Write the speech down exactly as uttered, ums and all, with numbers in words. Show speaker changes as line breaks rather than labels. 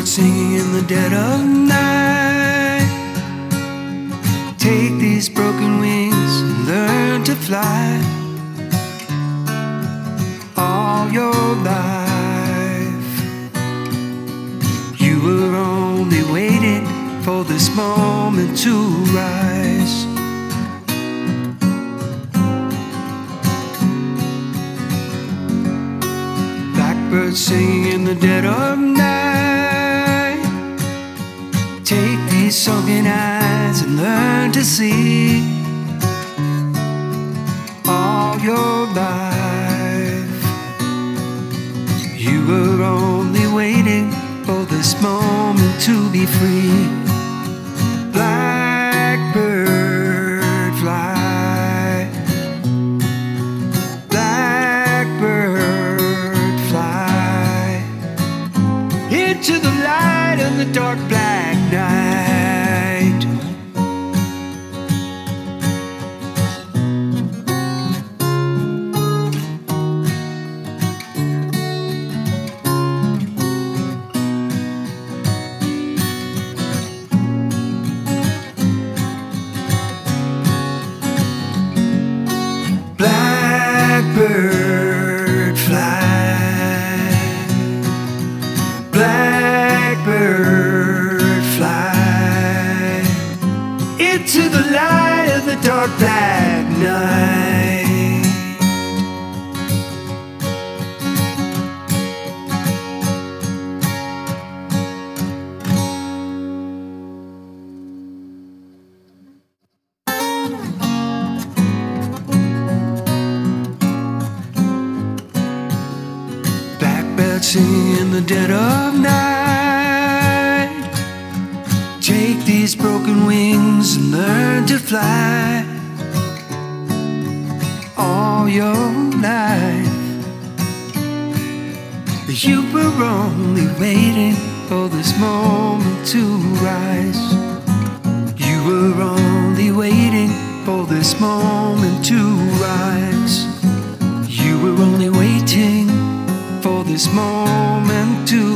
Blackbird singing in the dead of night. Take these broken wings and learn to fly. All your life you were only waiting for this moment to rise. Blackbird singing in the dead of night. Take these sunken eyes and learn to see. All your life you were only waiting for this moment to be free. Blackbird fly, blackbird fly into the light of the dark black night. Blackbird fly, blackbird fly into the light of the dark black night. Singing in the dead of night. Take these broken wings and learn to fly. All your life you were only waiting for this moment to rise. You were only waiting for this moment to rise. You were only waiting for this moment to